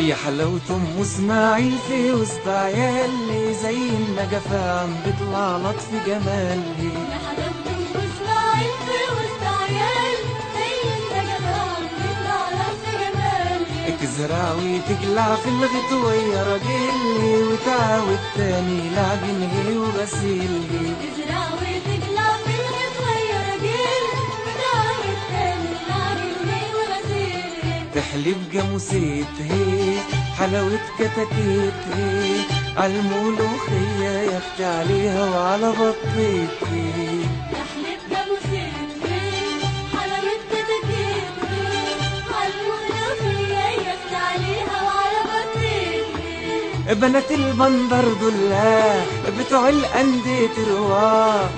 يا حلاوة ام اسماعيل في وسط عيالي، زي النجفة عم بيطلع لطف جمالي. يا حلاوة ام اسماعيل في وسط عيالي، زي النجفة عم بيطلع لطف جمالي. تزرع وتقلع في الغيط ويا راجلي، وتعاود تاني لعجني وغسيلي. تزرع وتقلع في الغيط ويا راجلي، وتعاود تاني لعجني وغسيلي. تحلب جاموسيت هي حلاوة كتاكيت هي، عالملوخية يا اختي عليها وعلى بطيت هي. تحلب جاموسيت هي حلاوة كتاكيت هي، عالملوخية يا اختي عليها وعلى بطيت هي. بنات البندر دول بتوع الأندية رواق،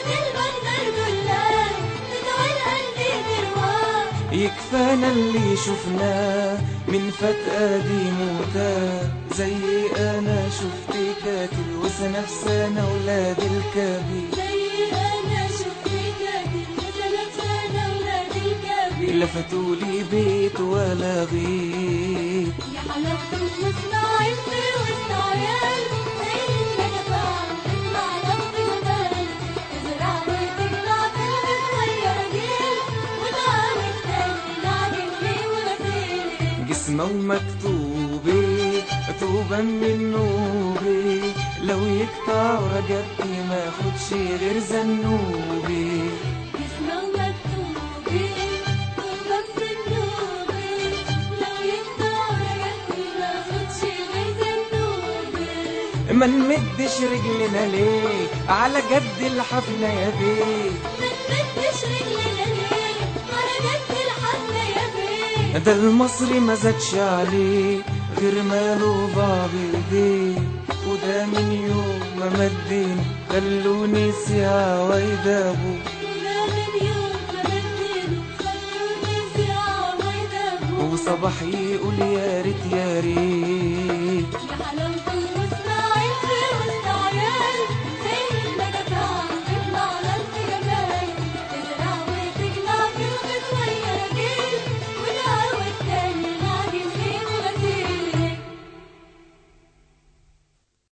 يكفانا اللي شفناه من فات قديم وتاه. زي انا شفت كاتل وسنة في سنة ولاد الكبير، زي انا شفت كاتل وسنة في سنة ولاد الكبير. لا فاتولي بيت ولا غيط. يا حلاوة ام اسماعيل في وسط عيالي، زي النجفة عم بيطلع لطف جمالي. تزرع وتقلع في الغيط ويا راجلي، وتعاود تاني لعجني وغسيلي. جسمه ومكتوبة توبة من نوبي، لو يقطع رجبتي ما خدش غير زنوبي. جسمه ومكتوبي طوبة بسنوبي، لو يقطع رجلي ما خدش غير زنوبي. ما نمدش رجلنا ليه على جد الحفلة يا بيه، ما نمدش رجلنا ليه على جد الحفلة يا بيه. ده المصري ما زادش عليه غير ماله بعض ايديه. وده من يوم ما مدين خلوني سيا ويدابو، وده من يوم ما مدينه خلوني ساعة ويدابو. وصباح يقول يا ريت يا ريت.